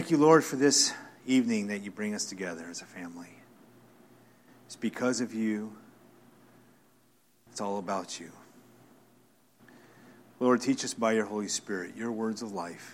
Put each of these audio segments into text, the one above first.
Thank you, Lord, for this evening that you bring us together as a family. It's because of you. It's all about you. Lord, teach us by your Holy Spirit your words of life.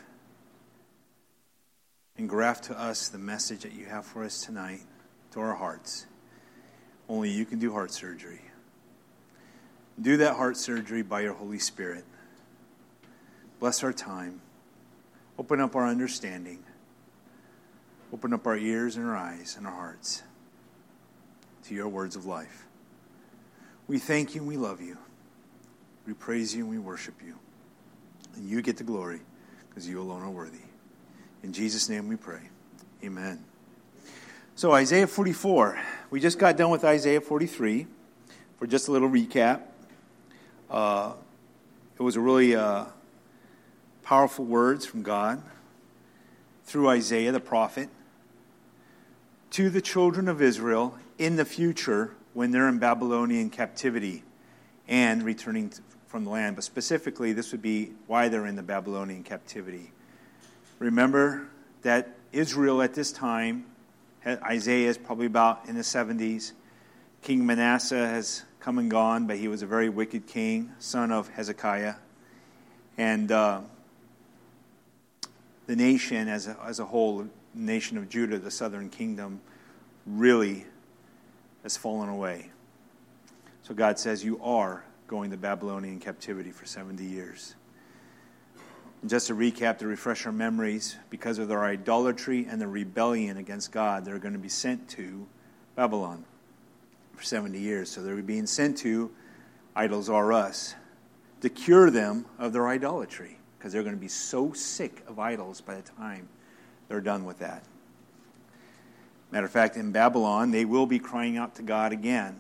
And graft to us the message that you have for us tonight to our hearts. Only you can do heart surgery. Do that heart surgery by your Holy Spirit. Bless our time. Open up our understanding. Open up our ears and our eyes and our hearts to your words of life. We thank you and we love you. We praise you and we worship you. And you get the glory because you alone are worthy. In Jesus' name we pray. Amen. So Isaiah 44. We just got done with Isaiah 43 for just a little recap. It was a really powerful words from God through Isaiah the prophet to the children of Israel in the future when they're in Babylonian captivity and returning from the land. But specifically, this would be why they're in the Babylonian captivity. Remember that Israel at this time, Isaiah is probably about in the 70s. King Manasseh has come and gone, but he was a very wicked king, son of Hezekiah. And the nation as a whole, the nation of Judah, the southern kingdom, really has fallen away. So God says, you are going to Babylonian captivity for 70 years. And just to recap, to refresh our memories, because of their idolatry and their rebellion against God, they're going to be sent to Babylon for 70 years. So they're being sent to Idols R Us to cure them of their idolatry, because they're going to be so sick of idols by the time they're done with that. Matter of fact, in Babylon, they will be crying out to God again.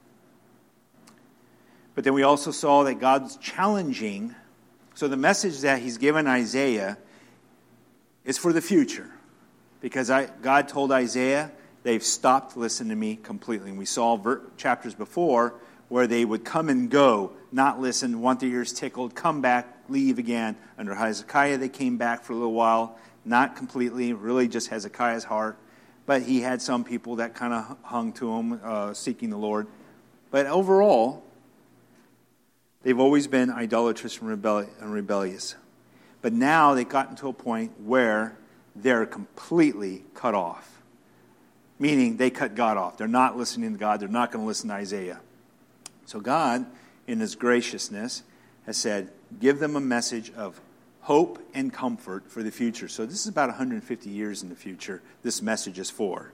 But then we also saw that God's challenging. So the message that he's given Isaiah is for the future. Because God told Isaiah, they've stopped listening to me completely. And we saw chapters before where they would come and go, not listen, want their ears tickled, come back, leave again. Under Hezekiah, they came back for a little while, not completely, really just Hezekiah's heart. But he had some people that kind of hung to him, seeking the Lord. But overall, they've always been idolatrous and rebellious. But now they've gotten to a point where they're completely cut off. Meaning they cut God off. They're not listening to God. They're not going to listen to Isaiah. So God, in his graciousness, has said, give them a message of hope and comfort for the future. So this is about 150 years in the future. This message is for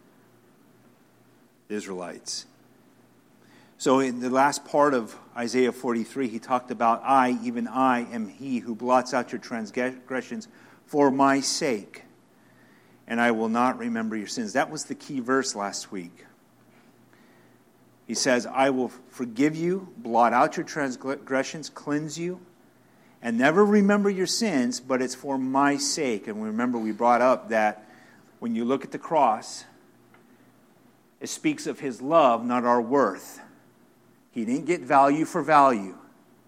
the Israelites. So in the last part of Isaiah 43, he talked about, I, even I, am he who blots out your transgressions for my sake, and I will not remember your sins. That was the key verse last week. He says, I will forgive you, blot out your transgressions, cleanse you, and never remember your sins, but it's for my sake. And remember, we brought up that when you look at the cross, it speaks of his love, not our worth. He didn't get value for value.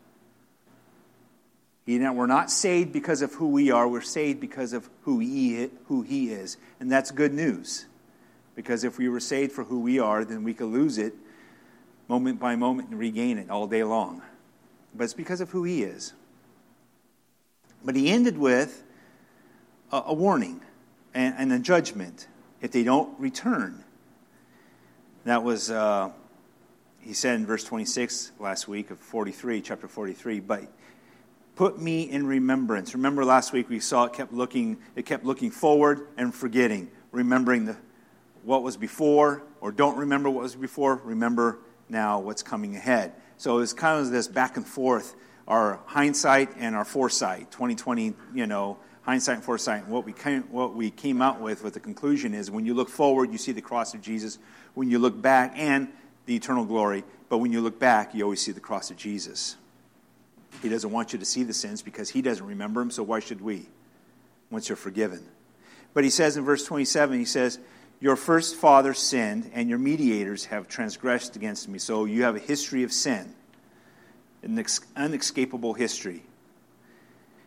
We're not saved because of who we are. We're saved because of who he is. And that's good news. Because if we were saved for who we are, then we could lose it moment by moment and regain it all day long. But it's because of who he is. But he ended with a warning and a judgment if they don't return. That was, he said in verse 26 last week of chapter 43, but put me in remembrance. Remember last week we saw it kept looking forward and forgetting. Remembering what was before, or don't remember what was before, remember now what's coming ahead. So it's kind of this back and forth, our hindsight and our foresight, 2020, hindsight and foresight. And what we came out with the conclusion is when you look forward, you see the cross of Jesus. When you look back, and the eternal glory, but when you look back, you always see the cross of Jesus. He doesn't want you to see the sins because he doesn't remember them, so why should we? Once you're forgiven. But he says in verse 27, he says, your first father sinned, and your mediators have transgressed against me. So you have a history of sin, an unescapable history.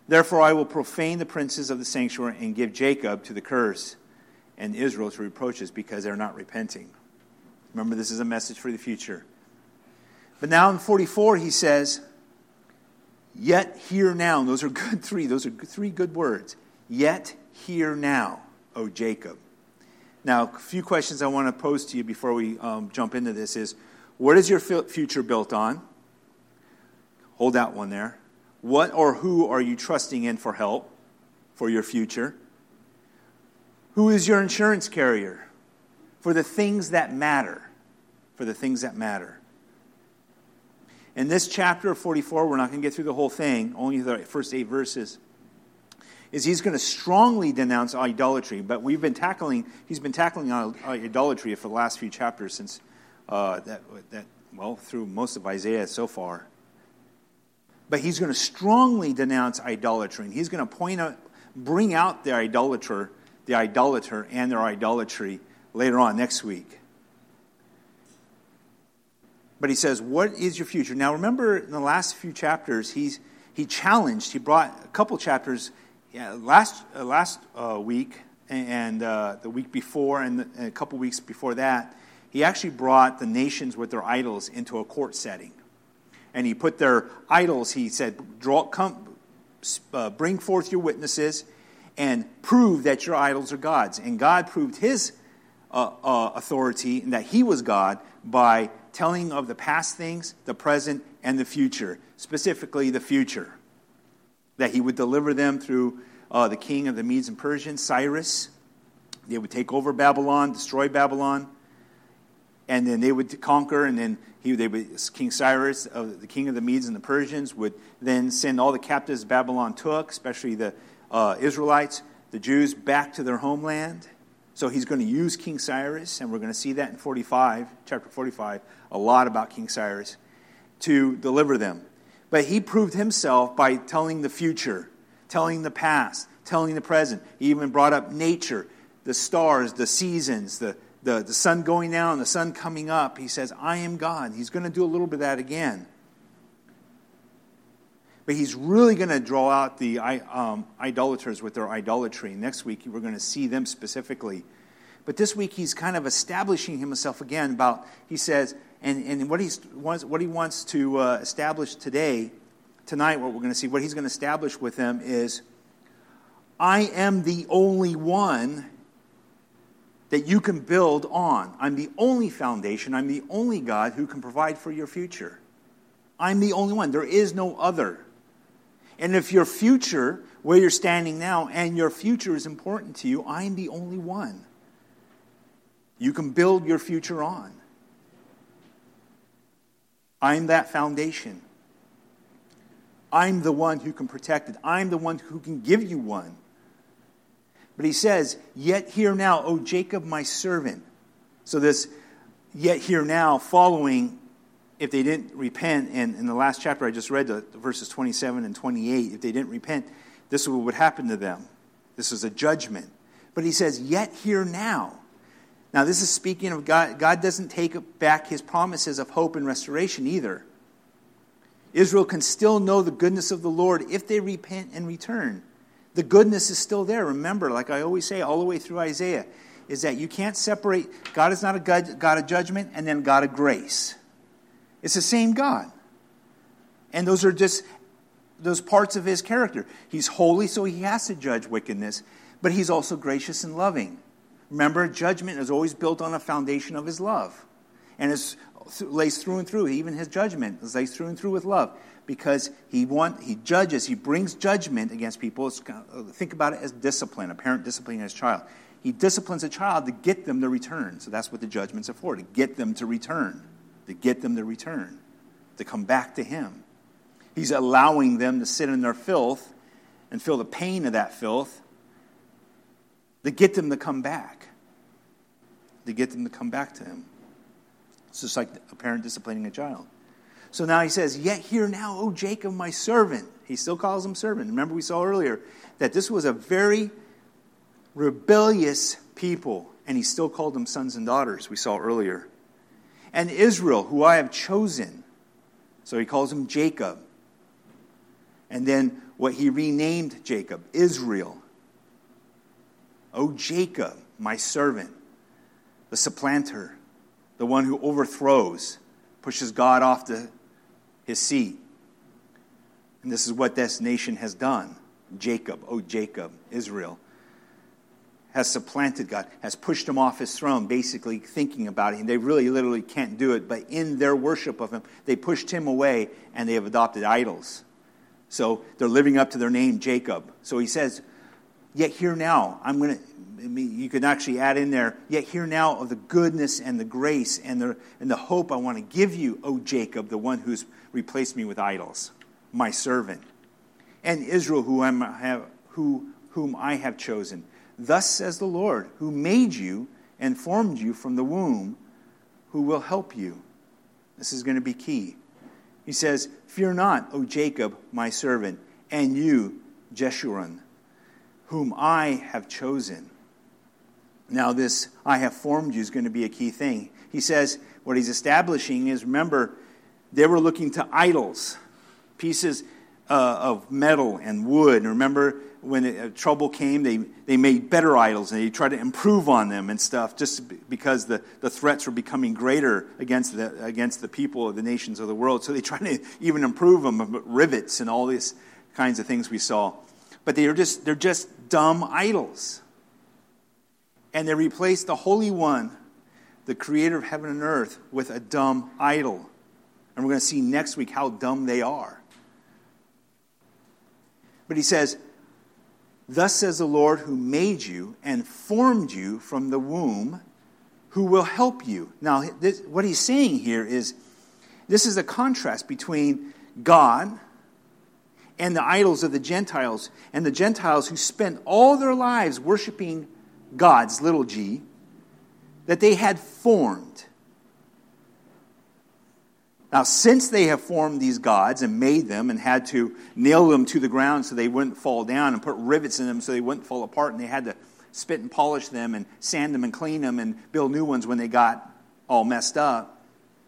Therefore I will profane the princes of the sanctuary and give Jacob to the curse and Israel to reproaches because they're not repenting. Remember, this is a message for the future. But now in 44 he says, yet hear now. And those are three good words. Yet hear now, O Jacob. Now, a few questions I want to pose to you before we jump into this is, what is your future built on? Hold that one there. What or who are you trusting in for help for your future? Who is your insurance carrier for the things that matter? For the things that matter. In this chapter of 44, we're not going to get through the whole thing, only the first 8 verses, is he's going to strongly denounce idolatry. But he's been tackling idolatry for the last few chapters since through most of Isaiah so far. But he's going to strongly denounce idolatry. And he's going to bring out the idolater and their idolatry later on next week. But he says, what is your future? Now remember, in the last few chapters, he brought a couple chapters, last week and the week before and a couple weeks before that, he actually brought the nations with their idols into a court setting. And he put their idols, he said, bring forth your witnesses and prove that your idols are gods. And God proved his authority and that he was God by telling of the past things, the present, and the future. Specifically, the future. That he would deliver them through the king of the Medes and Persians, Cyrus. They would take over Babylon, destroy Babylon. And then they would conquer, and then King Cyrus, the king of the Medes and the Persians, would then send all the captives Babylon took, especially the Israelites, the Jews, back to their homeland. So he's going to use King Cyrus, and we're going to see that in chapter 45, a lot about King Cyrus, to deliver them. But he proved himself by telling the future, telling the past, telling the present. He even brought up nature, the stars, the seasons, the sun going down, the sun coming up. He says, I am God. He's going to do a little bit of that again. But he's really going to draw out the idolaters with their idolatry. Next week, we're going to see them specifically. But this week, he's kind of establishing himself again about, he says, and what he wants to establish tonight, what we're going to see, what he's going to establish with them is, I am the only one that you can build on. I'm the only foundation. I'm the only God who can provide for your future. I'm the only one. There is no other. And if your future, where you're standing now, and your future is important to you, I'm the only one you can build your future on. I'm that foundation. I'm the one who can protect it. I'm the one who can give you one. But he says, yet hear now, O Jacob, my servant. So this yet hear now following, if they didn't repent, and in the last chapter I just read, the verses 27 and 28, if they didn't repent, this is what would happen to them. This is a judgment. But he says, yet hear now. Now this is speaking of God. God doesn't take back his promises of hope and restoration either. Israel can still know the goodness of the Lord if they repent and return. The goodness is still there. Remember, like I always say all the way through Isaiah, is that you can't separate, God is not a God of judgment and then God of grace. It's the same God. And those are just those parts of his character. He's holy, so he has to judge wickedness, but he's also gracious and loving. Remember, judgment is always built on a foundation of his love. And it lays through and through. Even his judgment is lays through and through with love. Because he judges, he brings judgment against people. Think about it as discipline, a parent disciplining his child. He disciplines a child to get them to return. So that's what the judgments are for, to get them to return. To get them to return. To come back to him. He's allowing them to sit in their filth and feel the pain of that filth. To get them to come back. To get them to come back to him. It's just like a parent disciplining a child. So now he says, yet hear now, O Jacob, my servant. He still calls him servant. Remember we saw earlier that this was a very rebellious people. And he still called them sons and daughters, we saw earlier. And Israel, who I have chosen. So he calls him Jacob. And then what he renamed Jacob, Israel. O Jacob, my servant, the supplanter, the one who overthrows, pushes God off his seat. And this is what this nation has done. Jacob, O Jacob, Israel, has supplanted God, has pushed him off his throne, basically thinking about it. And they really literally can't do it, but in their worship of him, they pushed him away and they have adopted idols. So they're living up to their name, Jacob. So he says, yet hear now, you could actually add in there, yet hear now of the goodness and the grace and the hope I want to give you, O Jacob, the one who's replaced me with idols, my servant, and Israel, whom I have chosen. Thus says the Lord, who made you and formed you from the womb, who will help you. This is going to be key. He says, fear not, O Jacob, my servant, and you, Jeshurun, whom I have chosen. Now this, I have formed you, is going to be a key thing. He says, what he's establishing is, remember, they were looking to idols, pieces of metal and wood. And remember, when trouble came, they made better idols, and they tried to improve on them and stuff, just because the threats were becoming greater against the people of the nations of the world. So they tried to even improve them, rivets and all these kinds of things we saw. But they're just dumb idols. And they replaced the Holy One, the creator of heaven and earth, with a dumb idol. And we're going to see next week how dumb they are. But he says, thus says the Lord who made you and formed you from the womb, who will help you. Now, what he's saying here is, this is a contrast between God and the idols of the Gentiles. And the Gentiles who spent all their lives worshiping gods, little g, that they had formed. Now, since they have formed these gods and made them and had to nail them to the ground so they wouldn't fall down and put rivets in them so they wouldn't fall apart, and they had to spit and polish them and sand them and clean them and build new ones when they got all messed up,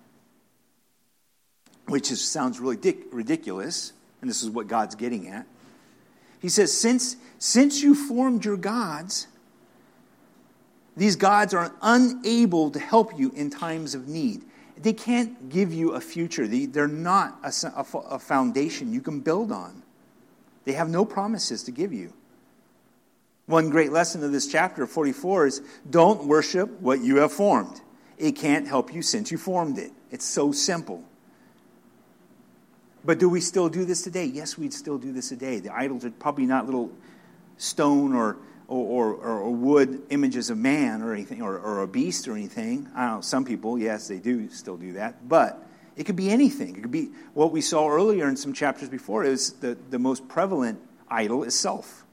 which sounds really ridiculous, and this is what God's getting at. He says, since you formed your gods, these gods are unable to help you in times of need. They can't give you a future. They're not a foundation you can build on. They have no promises to give you. One great lesson of this chapter 44 is, don't worship what you have formed. It can't help you since you formed it. It's so simple. But do we still do this today? Yes, we still do this today. The idols are probably not little stone or wood images of man or anything, or a beast or anything. I don't know, some people, yes, they do still do that. But it could be anything. It could be what we saw earlier in some chapters before. It was the most prevalent idol is self.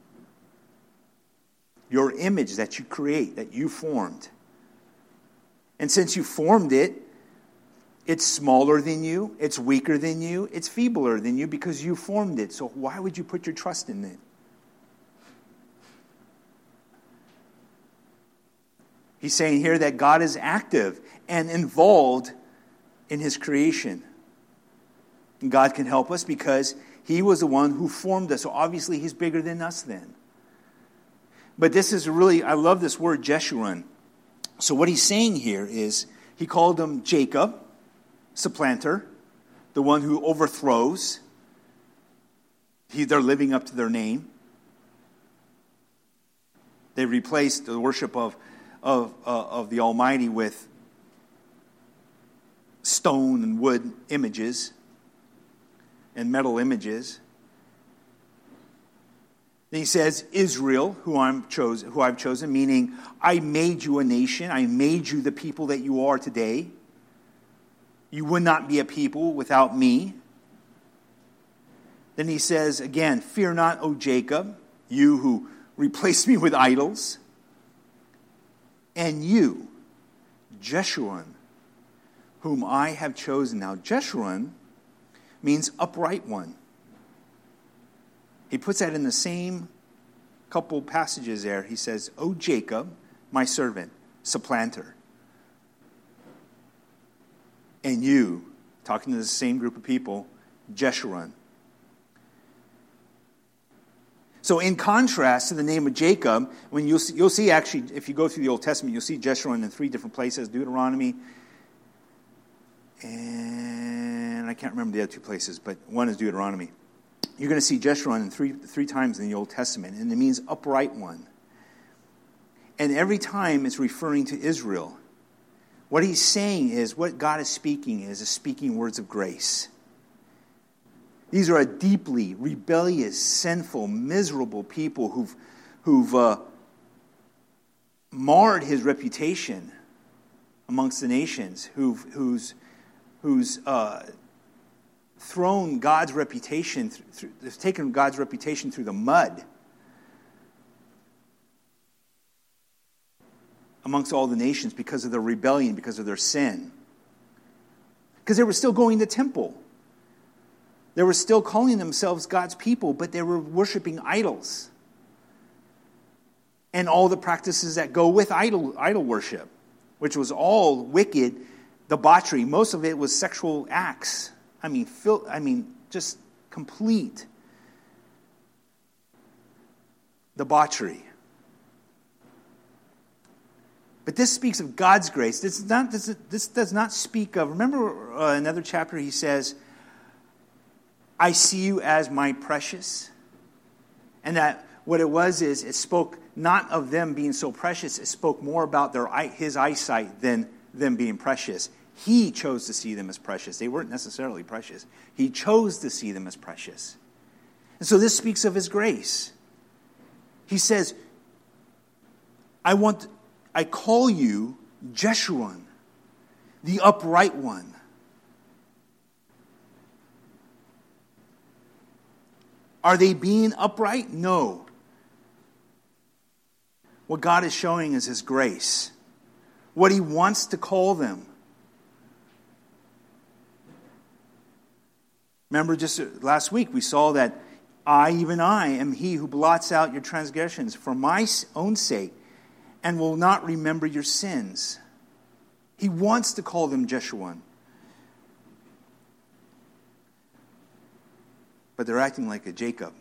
Your image that you create, that you formed. And since you formed it, it's smaller than you, it's weaker than you, it's feebler than you because you formed it. So why would you put your trust in it? He's saying here that God is active and involved in his creation. And God can help us because he was the one who formed us. So obviously he's bigger than us then. But this is really, I love this word Jeshurun. So what he's saying here is, he called him Jacob, supplanter, the one who overthrows. They're living up to their name. They replaced the worship of the Almighty with stone and wood images and metal images. Then he says, Israel, who I've chosen, meaning I made you a nation. I made you the people that you are today. You would not be a people without me. Then he says again, fear not, O Jacob, you who replaced me with idols. And you, Jeshurun, whom I have chosen. Now, Jeshurun means upright one. He puts that in the same couple passages there. He says, O Jacob, my servant, supplanter. And you, talking to the same group of people, Jeshurun. So in contrast to the name of Jacob, when you'll see actually, if you go through the Old Testament, you'll see Jeshurun in 3 different places, Deuteronomy, and I can't remember the other 2 places, but one is Deuteronomy. You're going to see Jeshurun in three times in the Old Testament, and it means upright one. And every time it's referring to Israel. What he's saying is, what God is speaking words of grace. These are a deeply rebellious, sinful, miserable people who've marred his reputation amongst the nations, who's thrown God's reputation, they've taken God's reputation through the mud amongst all the nations because of their rebellion, because of their sin. Because they were still going to temple. They were still calling themselves God's people, but they were worshiping idols. And all the practices that go with idol worship, which was all wicked debauchery. Most of it was sexual acts. Just complete debauchery. But this speaks of God's grace. This does not speak of, remember another chapter he says, I see you as my precious. And that what it was is, it spoke not of them being so precious, it spoke more about his eyesight than them being precious. He chose to see them as precious. They weren't necessarily precious. He chose to see them as precious. And so this speaks of his grace. He says, I call you Jeshurun, the upright one. Are they being upright? No. What God is showing is his grace. What he wants to call them. Remember just last week we saw that even I, am he who blots out your transgressions for my own sake and will not remember your sins. He wants to call them Jeshurun. But they're acting like a Jacob.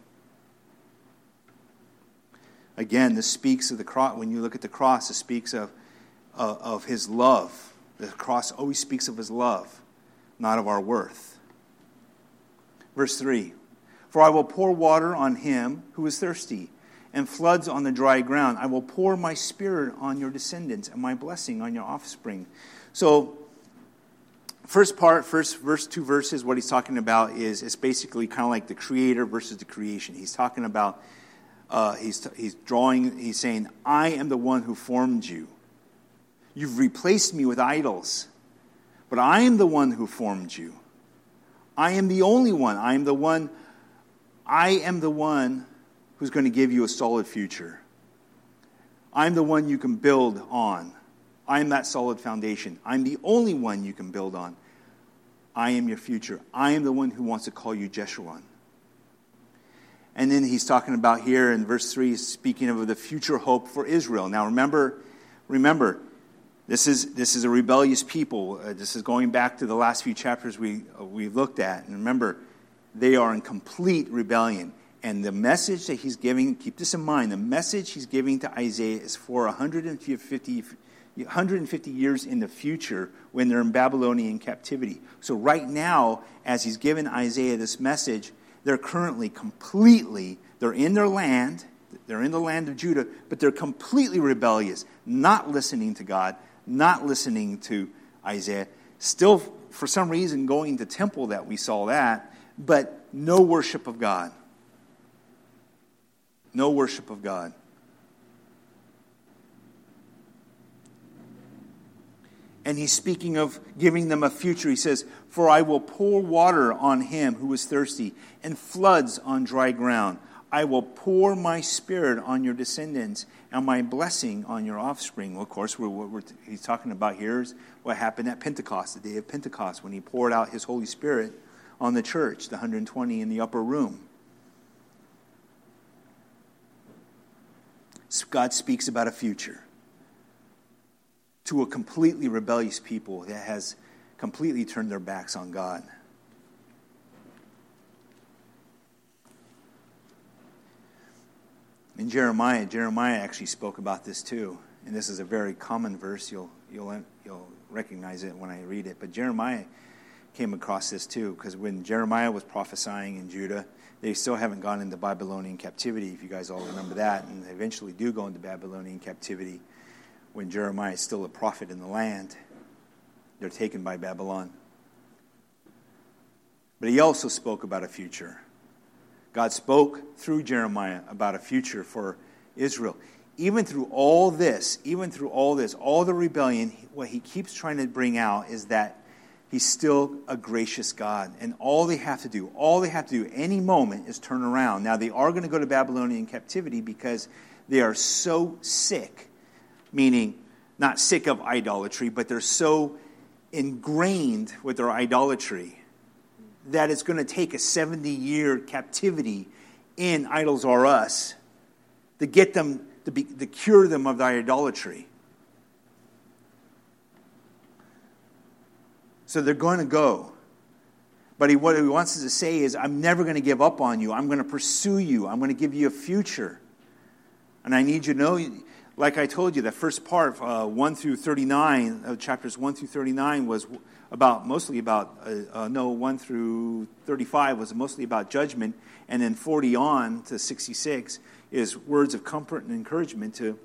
Again, this speaks of the cross. When you look at the cross, it speaks of his love. The cross always speaks of his love, not of our worth. Verse 3, for I will pour water on him who is thirsty, and floods on the dry ground. I will pour my spirit on your descendants, and my blessing on your offspring. So, first 2 verses, what he's talking about is it's basically kind of like the creator versus the creation. He's talking about, he's saying, I am the one who formed you. You've replaced me with idols, but I am the one who formed you. I am the only one. I am the one who's going to give you a solid future. I'm the one you can build on. I am that solid foundation. I'm the only one you can build on. I am your future. I am the one who wants to call you Jeshurun. And then he's talking about here in verse 3, speaking of the future hope for Israel. Now remember, this is a rebellious people. This is going back to the last few chapters we looked at. And remember, they are in complete rebellion. And the message that he's giving, keep this in mind, the message he's giving to Isaiah is for 150 years in the future when they're in Babylonian captivity. So right now, as he's given Isaiah this message, they're currently they're in their land, they're in the land of Judah, but they're completely rebellious, not listening to God, not listening to Isaiah, still for some reason going to temple that we saw that, but no worship of God. No worship of God. And he's speaking of giving them a future. He says, for I will pour water on him who is thirsty, and floods on dry ground. I will pour my spirit on your descendants, and my blessing on your offspring. Well, of course, what he's talking about here is what happened at Pentecost, the day of Pentecost, when he poured out his Holy Spirit on the church, the 120 in the upper room. God speaks about a future to a completely rebellious people that has completely turned their backs on God. In Jeremiah actually spoke about this too. And this is a very common verse. You'll recognize it when I read it. But Jeremiah came across this too, because when Jeremiah was prophesying in Judah, they still haven't gone into Babylonian captivity, if you guys all remember that, and they eventually do go into Babylonian captivity when Jeremiah is still a prophet in the land. They're taken by Babylon. But he also spoke about a future. God spoke through Jeremiah about a future for Israel. Even through all this, all the rebellion, what he keeps trying to bring out is that he's still a gracious God. And all they have to do any moment is turn around. Now, they are going to go to Babylonian captivity because they are so sick, meaning not sick of idolatry, but they're so ingrained with their idolatry that it's going to take a 70-year captivity in Idols R Us to get them, to cure them of their idolatry. So they're going to go. But what he wants us to say is, I'm never going to give up on you. I'm going to pursue you. I'm going to give you a future. And I need you to know, like I told you, the first part, 1 through 39, chapters 1 through 39 was mostly about 1 through 35 was mostly about judgment. And then 40 on to 66 is words of comfort and encouragement to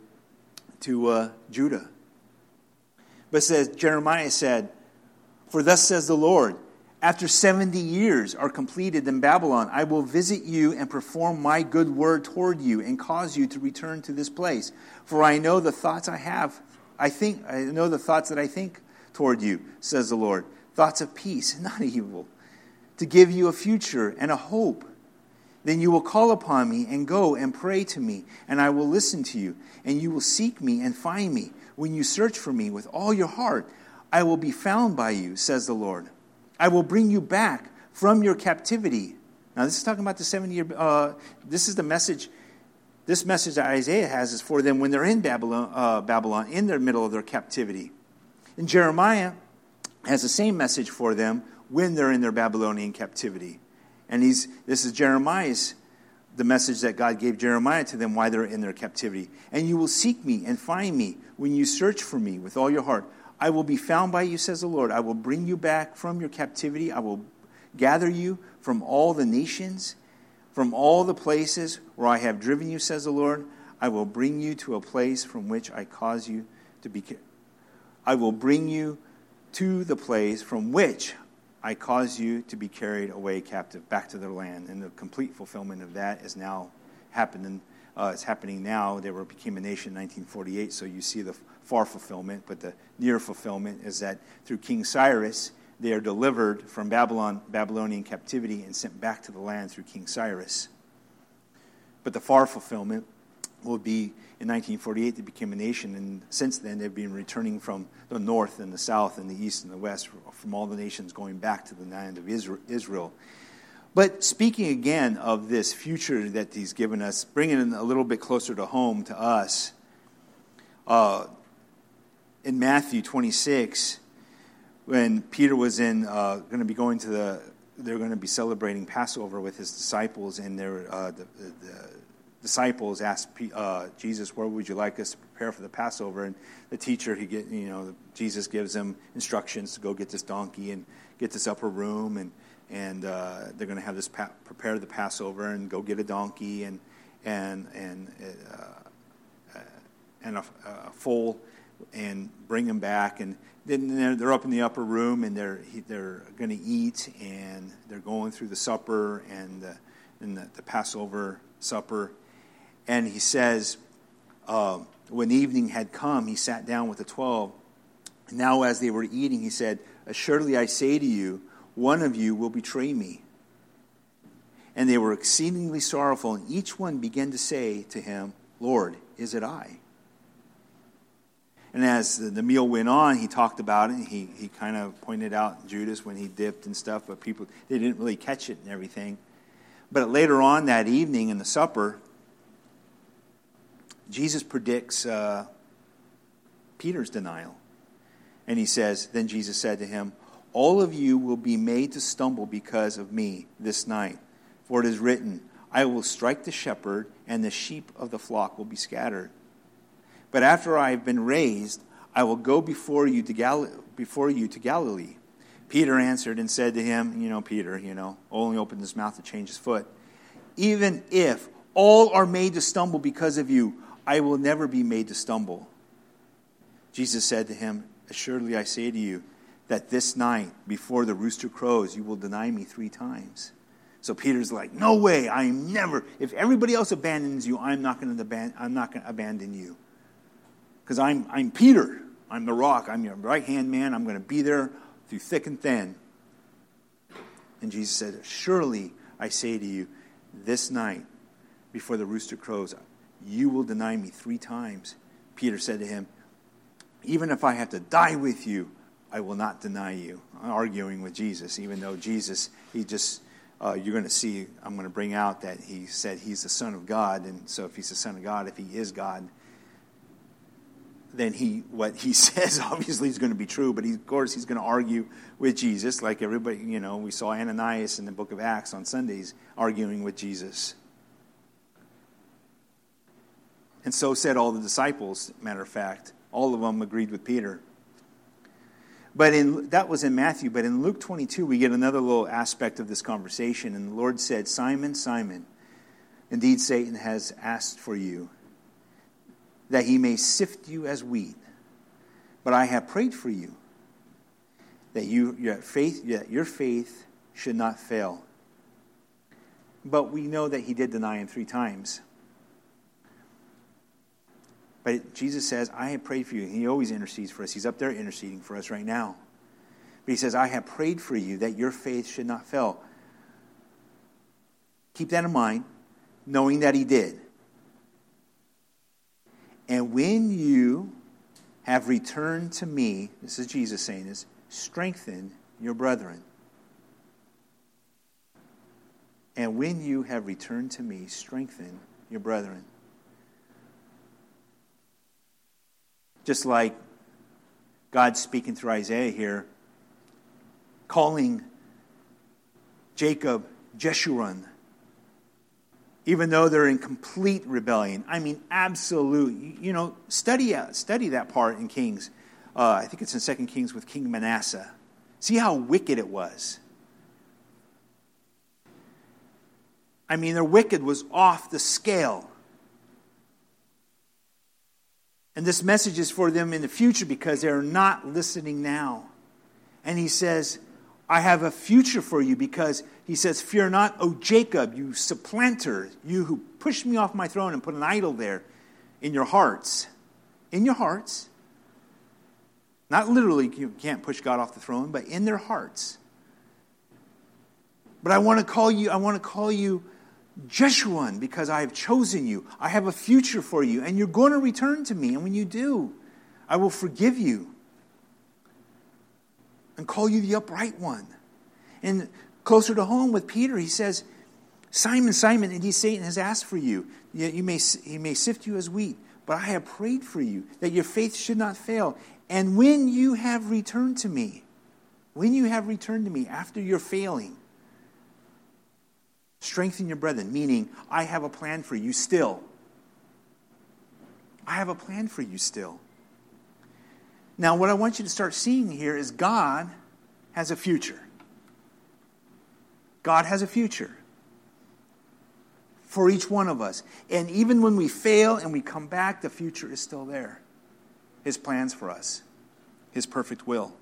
Judah. But it says, Jeremiah said, "For thus says the Lord, after 70 years are completed in Babylon, I will visit you and perform my good word toward you and cause you to return to this place. For I know the thoughts I know the thoughts that I think toward you, says the Lord, thoughts of peace, not evil, to give you a future and a hope. Then you will call upon me and go and pray to me, and I will listen to you, and you will seek me and find me. When you search for me with all your heart, I will be found by you, says the Lord. I will bring you back from your captivity." Now, this is talking about the 70-year. This is the message. This message that Isaiah has is for them when they're in Babylon, in the middle of their captivity. And Jeremiah has the same message for them when they're in their Babylonian captivity. And this is Jeremiah's, the message that God gave Jeremiah to them while they're in their captivity. "And you will seek me and find me when you search for me with all your heart. I will be found by you, says the Lord. I will bring you back from your captivity. I will gather you from all the nations, from all the places where I have driven you, says the Lord. I will bring you to a place from which I cause you to be. I will bring you to the place from which I cause you to be carried away captive, back to their land." And the complete fulfillment of that is now happening. It's happening now. They became a nation in 1948, so you see the far fulfillment. But the near fulfillment is that through King Cyrus, they are delivered from Babylonian captivity and sent back to the land through King Cyrus. But the far fulfillment will be in 1948 they became a nation, and since then they've been returning from the north and the south and the east and the west, from all the nations going back to the land of Israel. But speaking again of this future that he's given us, bringing it a little bit closer to home to us, in Matthew 26, when Peter was going to be going to they're going to be celebrating Passover with his disciples, and the disciples asked Jesus, "Where would you like us to prepare for the Passover?" And the teacher, Jesus gives them instructions to go get this donkey and get this upper room, and they're going to have this prepare the Passover and go get a donkey and a foal and bring them back. And then they're up in the upper room, and they're going to eat, and they're going through the supper and the Passover supper. And he says, when evening had come, he sat down with the 12. And now as they were eating, he said, "Assuredly I say to you, one of you will betray me." And they were exceedingly sorrowful, and each one began to say to him, "Lord, is it I?" And as the meal went on, he talked about it, and he kind of pointed out Judas when he dipped and stuff, but people, they didn't really catch it and everything. But later on that evening in the supper, Jesus predicts Peter's denial. And he says, then Jesus said to him, "All of you will be made to stumble because of me this night. For it is written, I will strike the shepherd, and the sheep of the flock will be scattered. But after I have been raised, I will go before you to Galilee. Peter answered and said to him, Peter, only opened his mouth to change his foot. Even if all are made to stumble because of you, I will never be made to stumble. Jesus said to him, assuredly I say to you, that this night, before the rooster crows, you will deny me 3 times. So Peter's like, no way, I'm never. If everybody else abandons you, I'm not going to abandon you. Because I'm Peter. I'm the rock. I'm your right-hand man. I'm going to be there through thick and thin. And Jesus said, surely I say to you, this night, before the rooster crows, you will deny me 3 times. Peter said to him, even if I have to die with you, I will not deny you. I'm arguing with Jesus, even though Jesus, you're going to see, I'm going to bring out that he said he's the Son of God. And so if he's the Son of God, if he is God, then what he says obviously is going to be true. But of course, he's going to argue with Jesus, like everybody, we saw Ananias in the book of Acts on Sundays arguing with Jesus. And so said all the disciples, matter of fact. All of them agreed with Peter. But that was in Matthew. But in Luke 22, we get another little aspect of this conversation. And the Lord said, Simon, Simon, indeed Satan has asked for you, that he may sift you as wheat. But I have prayed for you, that your faith should not fail. But we know that he did deny him 3 times. But Jesus says, I have prayed for you. He always intercedes for us. He's up there interceding for us right now. But he says, I have prayed for you that your faith should not fail. Keep that in mind, knowing that he did. And when you have returned to me, this is Jesus saying this, strengthen your brethren. And when you have returned to me, strengthen your brethren. Just like God speaking through Isaiah here, calling Jacob Jeshurun, even though they're in complete rebellion. I mean, absolute. Study that part in Kings. I think it's in 2 Kings with King Manasseh. See how wicked it was. I mean, their wicked was off the scale. And this message is for them in the future because they're not listening now. And he says, I have a future for you because he says, fear not, O Jacob, you supplanter, you who pushed me off my throne and put an idol there in your hearts. In your hearts. Not literally, you can't push God off the throne, but in their hearts. But I want to call you Jeshurun, because I have chosen you. I have a future for you, and you're going to return to me. And when you do, I will forgive you and call you the upright one. And closer to home with Peter, he says, Simon, Simon, indeed Satan has asked for you. He may sift you as wheat, but I have prayed for you that your faith should not fail. And when you have returned to me after your failing, strengthen your brethren, meaning I have a plan for you still. I have a plan for you still. Now, what I want you to start seeing here is God has a future. God has a future for each one of us. And even when we fail and we come back, the future is still there. His plans for us, His perfect will.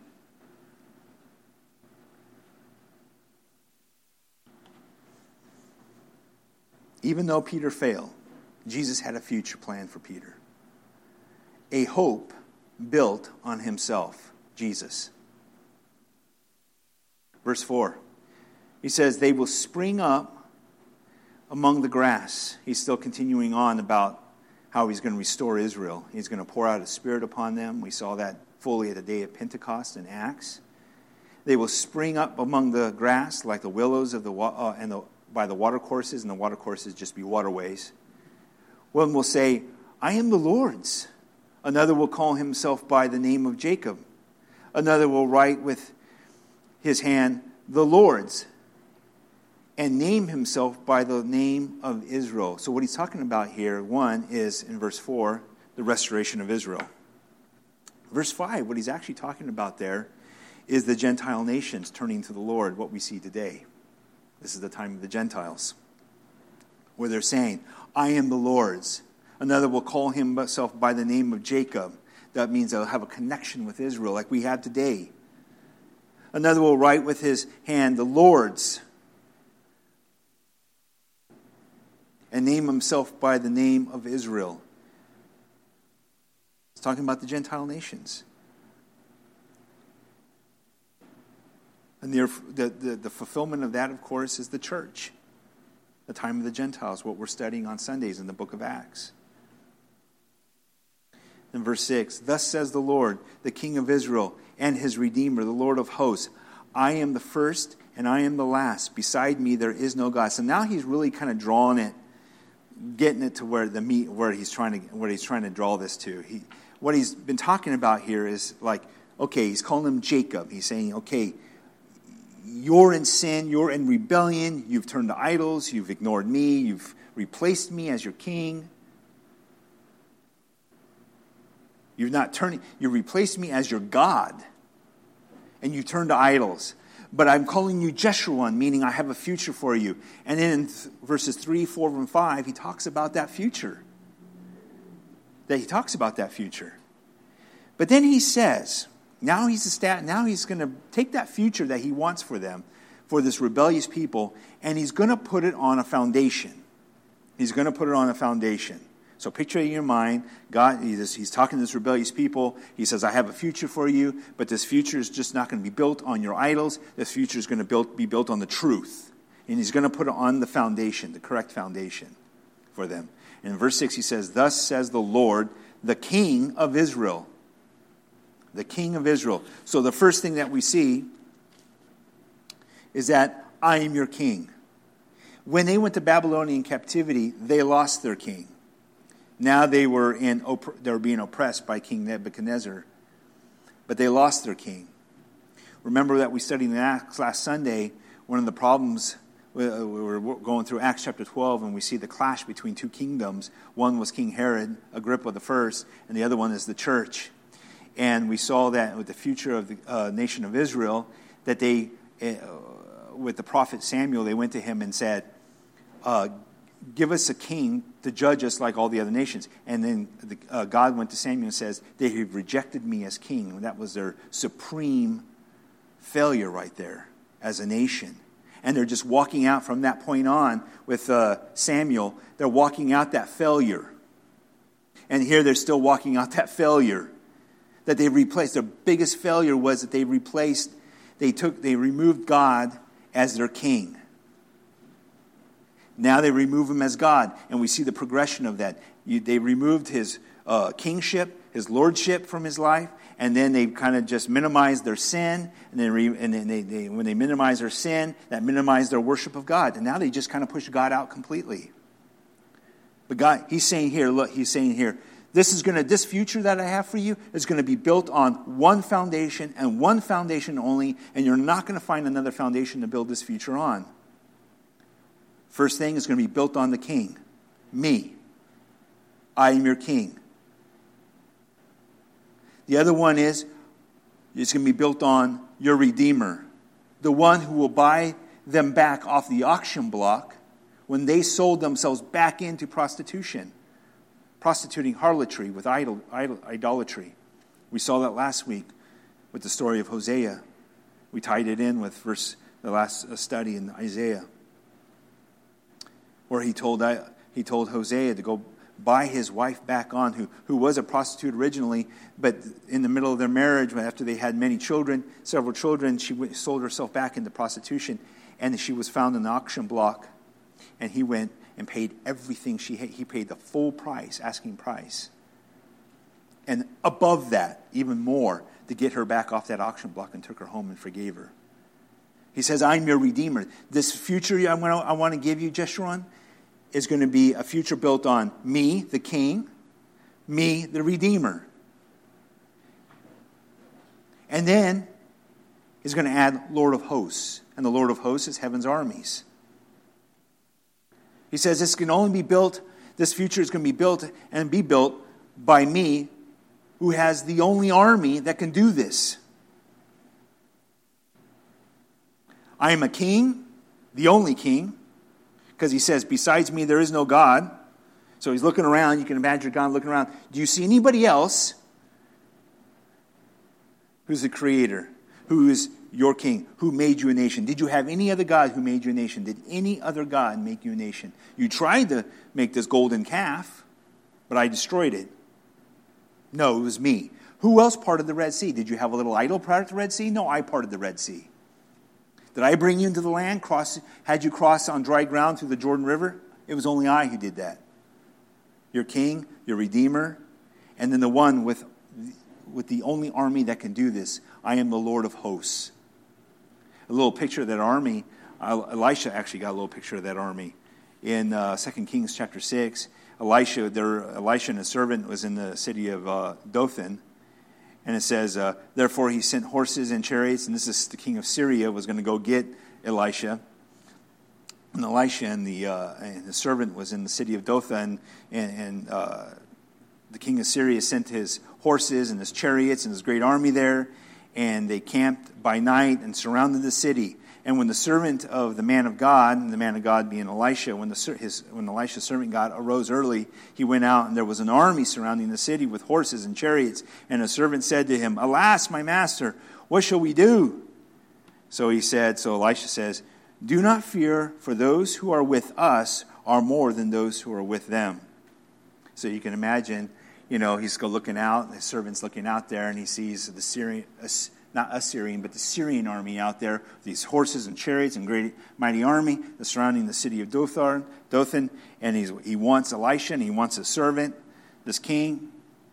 Even though Peter failed, Jesus had a future plan for Peter. A hope built on himself, Jesus. Verse 4. He says, they will spring up among the grass. He's still continuing on about how he's going to restore Israel. He's going to pour out His Spirit upon them. We saw that fully at the day of Pentecost in Acts. They will spring up among the grass like the willows of by the watercourses, and the watercourses just be waterways. One will say, I am the Lord's. Another will call himself by the name of Jacob. Another will write with his hand, the Lord's. and name himself by the name of Israel. So what he's talking about here, one, is in verse 4, the restoration of Israel. Verse 5, what he's actually talking about there is the Gentile nations turning to the Lord, what we see today. This is the time of the Gentiles, where they're saying, I am the Lord's. Another will call himself by the name of Jacob. That means they'll have a connection with Israel like we have today. Another will write with his hand, the Lord's, and name himself by the name of Israel. It's talking about the Gentile nations. And the fulfillment of that, of course, is the church. The time of the Gentiles, what we're studying on Sundays in the book of Acts. In verse 6, thus says the Lord, the King of Israel and his Redeemer, the Lord of hosts, I am the first and I am the last. Beside me there is no God. So now he's really kind of drawing it, getting it to where he's trying to draw this to. What he's been talking about here is like, okay, he's calling him Jacob. He's saying, okay, you're in sin, you're in rebellion, you've turned to idols, you've ignored me, you've replaced me as your king. You replaced me as your God, and you turned to idols. But I'm calling you Jeshurun, meaning I have a future for you. And then in verses 3, 4, and 5, he talks about that future. But then he says, now he's going to take that future that he wants for them, for this rebellious people, and he's going to put it on a foundation. So picture in your mind, God, he's talking to this rebellious people. He says, I have a future for you, but this future is just not going to be built on your idols. This future is going to be built on the truth. And he's going to put it on the foundation, the correct foundation for them. And in verse 6 he says, thus says the Lord, the King of Israel. The King of Israel. So the first thing that we see is that I am your king. When they went to Babylonian captivity, they lost their king. Now they were being oppressed by King Nebuchadnezzar. But they lost their king. Remember that we studied in Acts last Sunday, one of the problems, we were going through Acts chapter 12, and we see the clash between two kingdoms. One was King Herod, Agrippa I, and the other one is the church. And we saw that with the future of the nation of Israel, that they, with the prophet Samuel, they went to him and said, give us a king to judge us like all the other nations. And then God went to Samuel and says, they have rejected me as king. And that was their supreme failure right there as a nation. And they're just walking out from that point on with Samuel. They're walking out that failure. And here they're still walking out that failure that they replaced. Their biggest failure was that they removed God as their king. Now they remove him as God, and we see the progression of that. They removed his kingship, his lordship from his life, and then they kind of just minimized their sin, and then when they minimized their sin, that minimized their worship of God, and now they just kind of push God out completely. But God, he's saying here, this future that I have for you is going to be built on one foundation and one foundation only, and you're not going to find another foundation to build this future on. First thing is going to be built on the king. Me. I am your king. The other one is, it's going to be built on your Redeemer. The one who will buy them back off the auction block when they sold themselves back into prostitution. Prostituting harlotry with idolatry. We saw that last week with the story of Hosea. We tied it in with the last study in Isaiah, where he told Hosea to go buy his wife back on, who was a prostitute originally, but in the middle of their marriage, after they had several children, she sold herself back into prostitution, and she was found in the auction block, and he went and paid everything he paid the full price, asking price. And above that, even more, to get her back off that auction block and took her home and forgave her. He says, I'm your Redeemer. This future I want to give you, Jeshurun, is going to be a future built on me, the king, me, the Redeemer. And then he's going to add Lord of hosts. And the Lord of hosts is heaven's armies. He says this can only be built, this future is going to be built and be built by me, who has the only army that can do this. I am a king, the only king, because he says, besides me there is no God. So he's looking around. You can imagine God looking around. Do you see anybody else who's the creator, who is your king, who made you a nation? Did you have any other God who made you a nation? Did any other God make you a nation? You tried to make this golden calf, but I destroyed it. No, it was me. Who else parted the Red Sea? Did you have a little idol part of the Red Sea? No, I parted the Red Sea. Did I bring you into the land, had you cross on dry ground through the Jordan River? It was only I who did that. Your king, your redeemer, and then the one with the only army that can do this. I am the Lord of hosts. A little picture of that army. Elisha actually got a little picture of that army. In 2 Kings chapter 6, Elisha and his servant was in the city of Dothan. And it says, therefore he sent horses and chariots, and this is the king of Syria, was going to go get Elisha. And Elisha and the servant was in the city of Dothan, and the king of Syria sent his horses and his chariots and his great army there, and they camped by night and surrounded the city. And when the servant of the man of God, and the man of God being Elisha, when Elisha's servant God arose early, he went out, and there was an army surrounding the city with horses and chariots. And the servant said to him, alas, my master, what shall we do? So Elisha says, do not fear, for those who are with us are more than those who are with them. So you can imagine, he's looking out, the servant's looking out there, and he sees the the Syrian army out there, these horses and chariots and great mighty army surrounding the city of Dothan, and he wants Elisha, and he wants a servant, this king.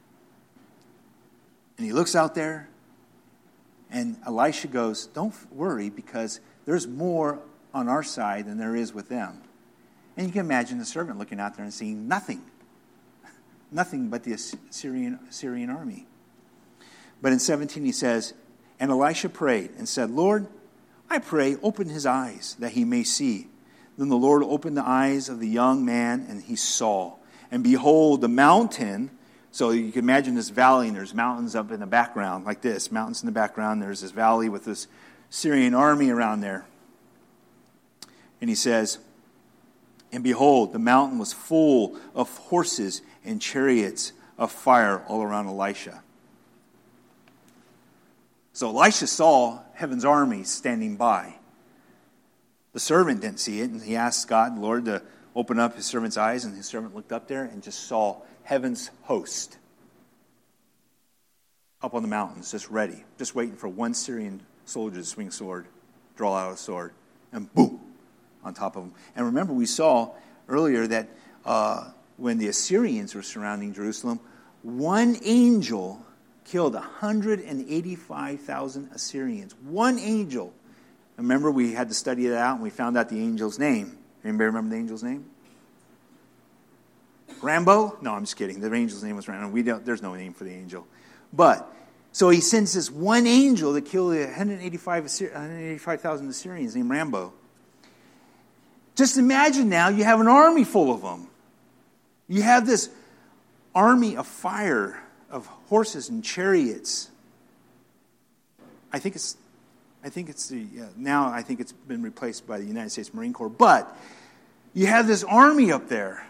And he looks out there, and Elisha goes, don't worry, because there's more on our side than there is with them. And you can imagine the servant looking out there and seeing nothing but the Syrian army. But in 17 he says, and Elisha prayed and said, Lord, I pray, open his eyes that he may see. Then the Lord opened the eyes of the young man, and he saw. And behold, the mountain, so you can imagine this valley, and there's mountains up in the background, like this, mountains in the background. There's this valley with this Syrian army around there. And he says, and behold, the mountain was full of horses and chariots of fire all around Elisha. So Elisha saw heaven's army standing by. The servant didn't see it, and he asked God, Lord, to open up his servant's eyes, and his servant looked up there and just saw heaven's host up on the mountains, just ready, just waiting for one Syrian soldier to swing a sword, draw out a sword, and boom, on top of him. And remember, we saw earlier that when the Assyrians were surrounding Jerusalem, one angel killed 185,000 Assyrians. One angel. Remember, we had to study that out, and we found out the angel's name. Anybody remember the angel's name? Rambo? No, I'm just kidding. The angel's name was Rambo. There's no name for the angel. But, so he sends this one angel to kill 185,000 Assyrians named Rambo. Just imagine now you have an army full of them. You have this army of fire, of horses and chariots. I think it's been replaced by the United States Marine Corps. But you have this army up there.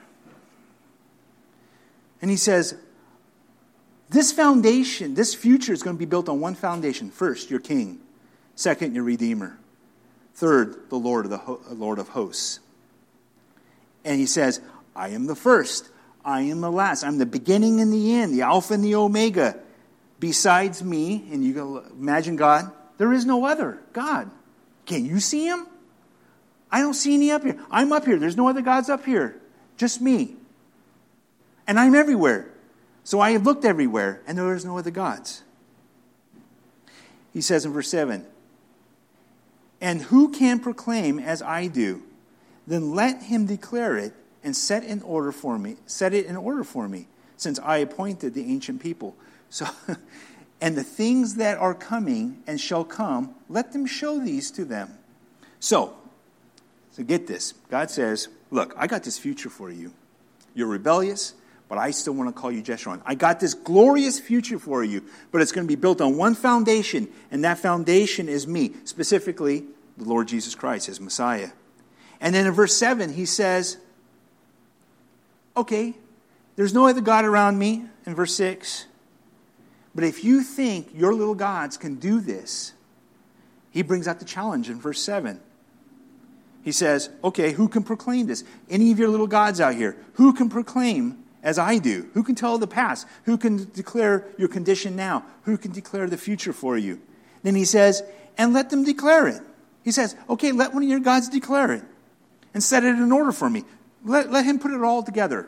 And he says, this foundation, this future is going to be built on one foundation. First, your king. Second, your redeemer. Third, the Lord of hosts. And he says, I am the first. I am the last. I'm the beginning and the end, the Alpha and the Omega. Besides me, and you can imagine God, there is no other God. Can you see him? I don't see any up here. I'm up here. There's no other gods up here. Just me. And I'm everywhere. So I have looked everywhere, and there is no other gods. He says in verse 7, and who can proclaim as I do? Then let him declare it and set it in order for me, since I appointed the ancient people. So, and the things that are coming and shall come, let them show these to them. So, So get this. God says, look, I got this future for you. You're rebellious, but I still want to call you Jeshurun. I got this glorious future for you, but it's going to be built on one foundation, and that foundation is me, specifically the Lord Jesus Christ, his Messiah. And then in verse 7, he says, okay, there's no other God around me, in verse 6. But if you think your little gods can do this, he brings out the challenge in verse 7. He says, okay, who can proclaim this? Any of your little gods out here, who can proclaim as I do? Who can tell the past? Who can declare your condition now? Who can declare the future for you? Then he says, and let them declare it. He says, okay, let one of your gods declare it and set it in order for me. Let him put it all together.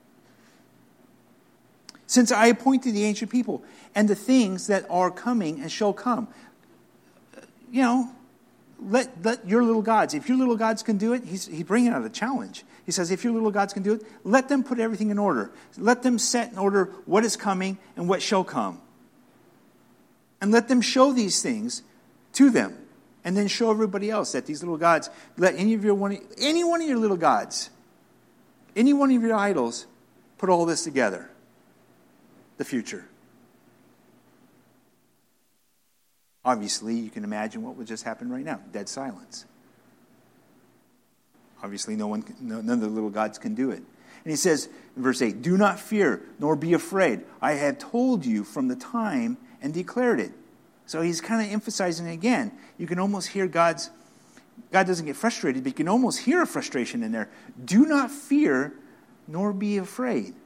Since I appointed the ancient people and the things that are coming and shall come. You know, let your little gods, if your little gods can do it, he's bringing out a challenge. He says, if your little gods can do it, let them put everything in order. Let them set in order what is coming and what shall come. And let them show these things to them. And then show everybody else that these little gods, let any one of your little gods, any one of your idols, put all this together. The future. Obviously, you can imagine what would just happen right now. Dead silence. Obviously, none of the little gods can do it. And he says in verse 8, do not fear, nor be afraid. I have told you from the time and declared it. So he's kind of emphasizing it again. You can almost hear God doesn't get frustrated, but you can almost hear a frustration in there. Do not fear, nor be afraid.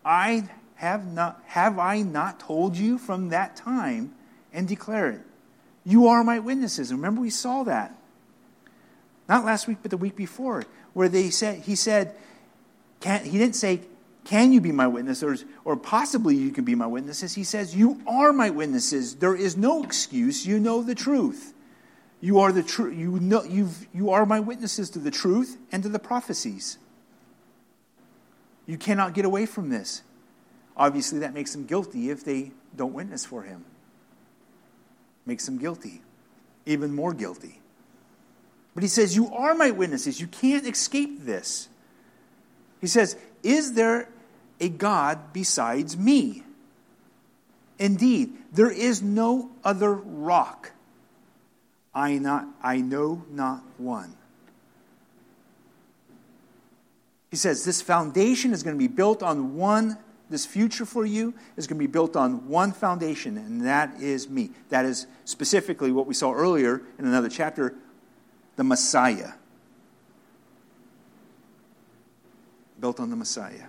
Have I not told you from that time and declare it? You are my witnesses. And remember, we saw that. Not last week, but the week before, where he said, he didn't say, can you be my witnesses, or possibly you can be my witnesses. He says, you are my witnesses. There is no excuse. You know the truth. You are the truth. You are my witnesses to the truth and to the prophecies. You cannot get away from this. Obviously, that makes them guilty if they don't witness for him. Makes them guilty. Even more guilty. But he says, you are my witnesses. You can't escape this. He says, is there a God besides me? Indeed, there is no other rock. I know not one. He says, this foundation is going to be built on one. This future for you is going to be built on one foundation, and that is me. That is specifically what we saw earlier in another chapter, the Messiah. Built on the Messiah.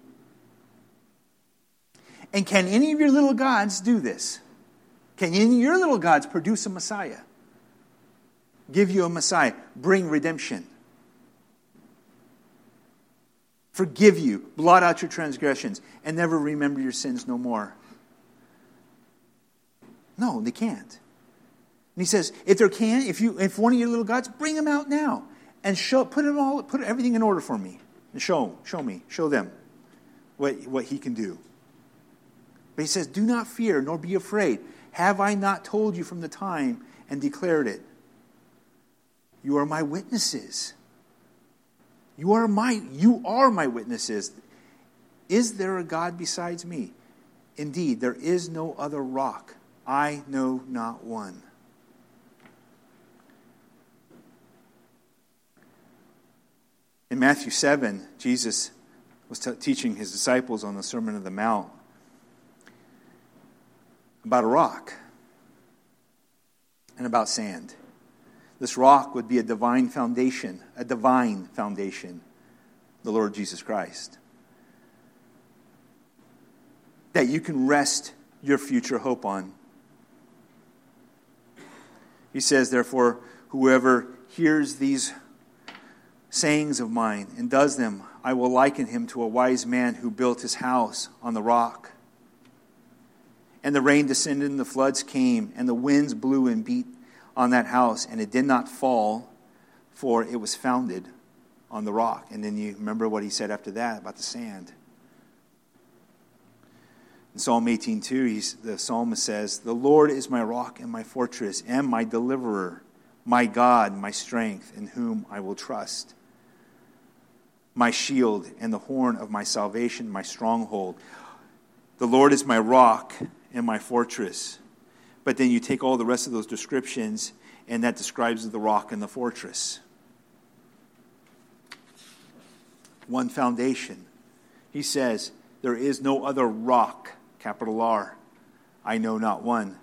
And can any of your little gods do this? Can any of your little gods produce a Messiah? Give you a Messiah. Bring redemption. Forgive you, blot out your transgressions, and never remember your sins no more. No, they can't. And he says, if one of your little gods, bring them out now, and put everything in order for me, and show them what he can do. But he says, do not fear, nor be afraid. Have I not told you from the time and declared it? You are my witnesses. You are my witnesses. Is there a God besides me? Indeed, there is no other rock. I know not one. In Matthew 7, Jesus was teaching his disciples on the Sermon on the Mount about a rock and about sand. This rock would be a divine foundation, the Lord Jesus Christ. That you can rest your future hope on. He says, therefore, whoever hears these sayings of mine and does them, I will liken him to a wise man who built his house on the rock. And the rain descended and the floods came, and the winds blew and beat on that house, and it did not fall, for it was founded on the rock. And then you remember what he said after that about the sand. In Psalm 18:2, the psalmist says, the Lord is my rock and my fortress and my deliverer. my God, my strength, in whom I will trust, my shield and the horn of my salvation, my stronghold. The Lord is my rock and my fortress. But then you take all the rest of those descriptions, and that describes the rock and the fortress. One foundation. He says, there is no other rock, capital R. I know not one.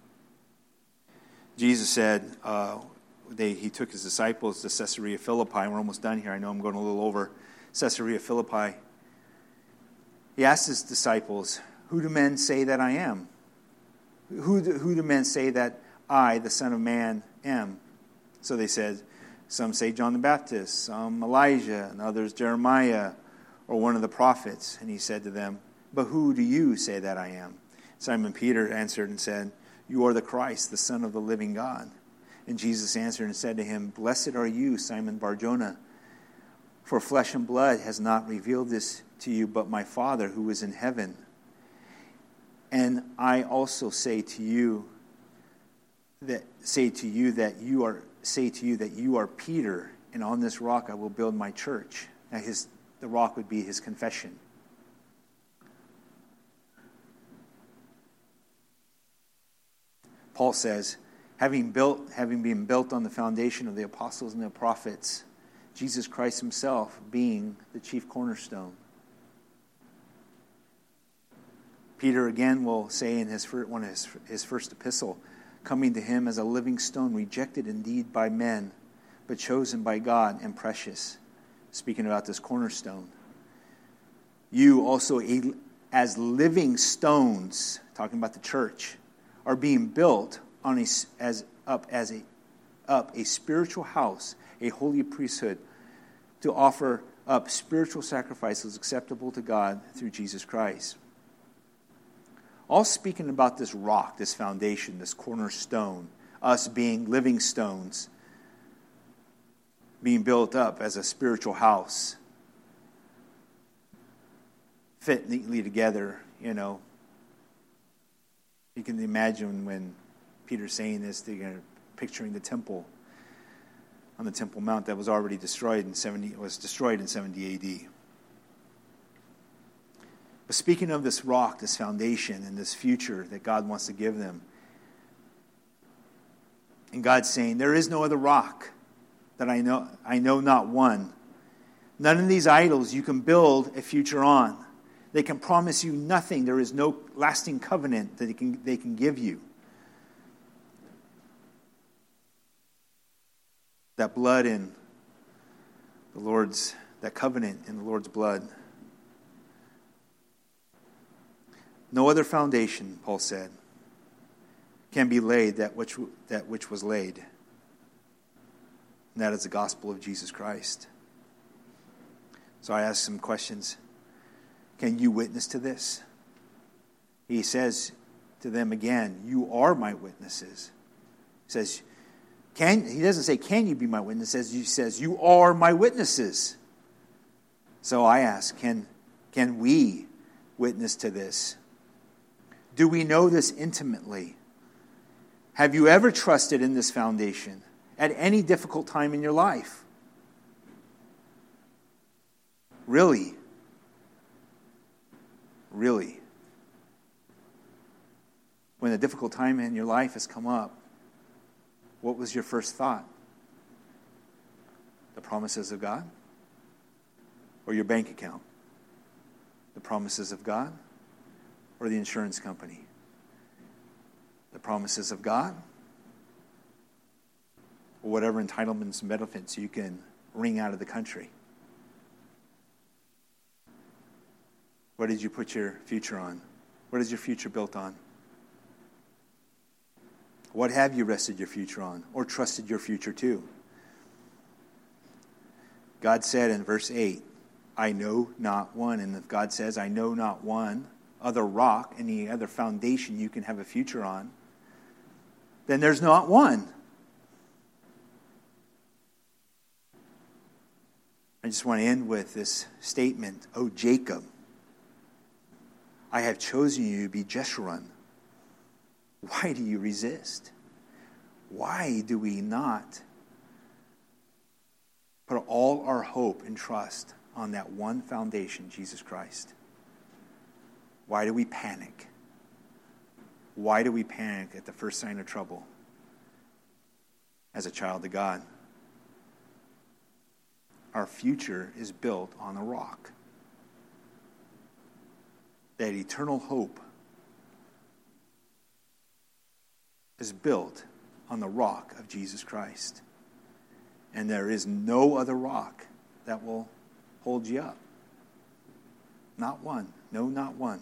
Jesus said, he took his disciples to Caesarea Philippi, and we're almost done here. I know I'm going a little over. Caesarea Philippi. He asked his disciples, who do men say that I am? Who do men say that I, the Son of Man, am? So they said, some say John the Baptist, some Elijah, and others Jeremiah, or one of the prophets. And he said to them, but who do you say that I am? Simon Peter answered and said, you are the Christ, the Son of the living God. And Jesus answered and said to him, blessed are you, Simon Bar-Jonah, for flesh and blood has not revealed this to you, but my Father who is in heaven. And I also say to you that you are Peter, and on this rock I will build my church. Now the rock would be his confession. Paul says, having been built on the foundation of the apostles and the prophets, Jesus Christ himself being the chief cornerstone. Peter again will say in his first epistle, coming to him as a living stone, rejected indeed by men, but chosen by God and precious. Speaking about this cornerstone. You also, as living stones, talking about the church, are being built on a spiritual house, a holy priesthood, to offer up spiritual sacrifices acceptable to God through Jesus Christ. All speaking about this rock, this foundation, this cornerstone, us being living stones, being built up as a spiritual house, fit neatly together, you know. You can imagine when Peter's saying this, they're picturing the temple on the Temple Mount that was already destroyed in 70 AD. But speaking of this rock, this foundation, and this future that God wants to give them, and God's saying, there is no other rock that I know not one. None of these idols you can build a future on. They can promise you nothing. There is no lasting covenant that they can give you. That blood in the Lord's, that covenant in the Lord's blood. No other foundation, Paul said, can be laid that which was laid. And that is the gospel of Jesus Christ. So I asked some questions. Can you witness to this? He says to them again, you are my witnesses. He says, he doesn't say, can you be my witness? He says, you are my witnesses. So I ask, can we witness to this? Do we know this intimately? Have you ever trusted in this foundation at any difficult time in your life? Really? Really? When a difficult time in your life has come up, what was your first thought? The promises of God? Or your bank account? The promises of God? Or the insurance company? The promises of God? Or whatever entitlements and benefits you can wring out of the country? What did you put your future on? What is your future built on? What have you rested your future on or trusted your future to? God said in verse 8, I know not one. And if God says, I know not one other rock, any other foundation you can have a future on, then there's not one. I just want to end with this statement. O Jacob, I have chosen you to be Jeshurun. Why do you resist? Why do we not put all our hope and trust on that one foundation, Jesus Christ? Why do we panic? Why do we panic at the first sign of trouble as a child of God? Our future is built on a rock. That eternal hope is built on the rock of Jesus Christ. And there is no other rock that will hold you up. Not one. No, not one.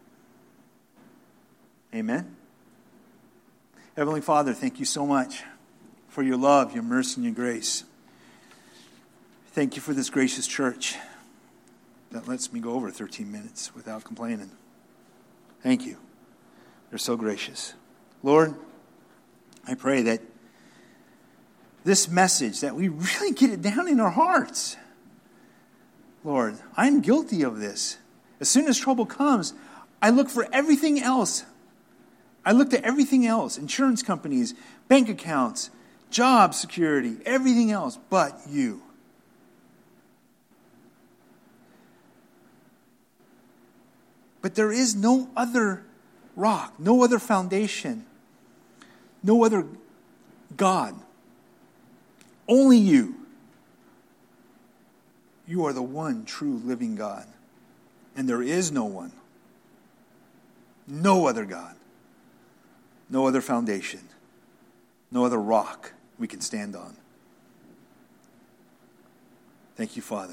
Amen? Heavenly Father, thank you so much for your love, your mercy, and your grace. Thank you for this gracious church that lets me go over 13 minutes without complaining. Thank you. You're so gracious. Lord, I pray that this message, that we really get it down in our hearts. Lord, I'm guilty of this. As soon as trouble comes, I look for everything else. I look to everything else, insurance companies, bank accounts, job security, everything else but you. But there is no other rock, no other foundation, no other God. Only you. You are the one true living God. And there is no one. No other God. No other foundation. No other rock we can stand on. Thank you, Father,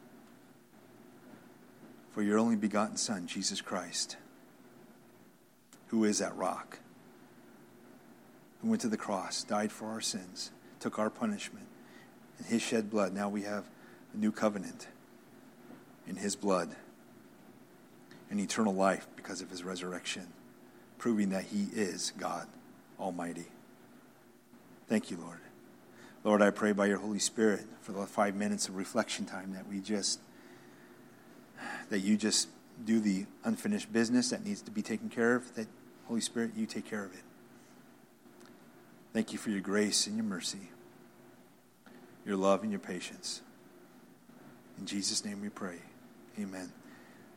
for your only begotten Son, Jesus Christ, who is that rock, who went to the cross, died for our sins, took our punishment. In his shed blood, now we have a new covenant in his blood, and eternal life because of his resurrection, proving that he is God Almighty. Thank you, Lord. Lord, I pray by your Holy Spirit for the 5 minutes of reflection time that you just do the unfinished business that needs to be taken care of, that Holy Spirit, you take care of it. Thank you for your grace and your mercy, your love and your patience. In Jesus' name we pray. Amen.